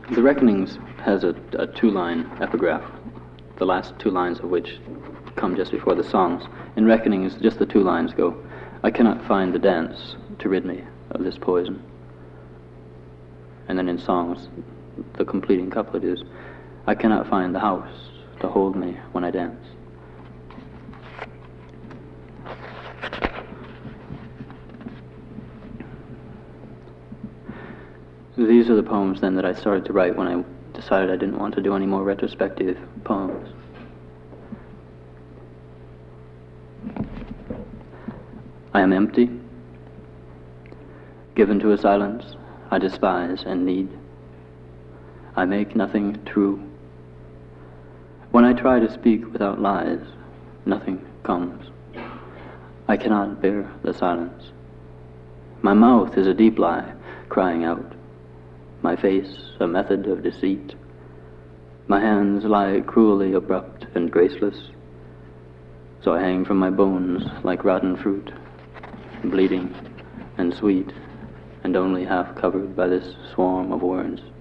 The Reckonings has a two-line epigraph, the last two lines of which come just before the songs. In Reckonings, just the two lines go, "I cannot find the dance to rid me of this poison." And then in songs, the completing couplet is, "I cannot find the house to hold me when I dance." These are the poems then that I started to write when I decided I didn't want to do any more retrospective poems. I am empty, given to a silence I despise and need. I make nothing true. When I try to speak without lies, nothing comes. I cannot bear the silence. My mouth is a deep lie, crying out. My face a method of deceit. My hands lie cruelly abrupt and graceless. So I hang from my bones like rotten fruit, bleeding and sweet, and only half covered by this swarm of words.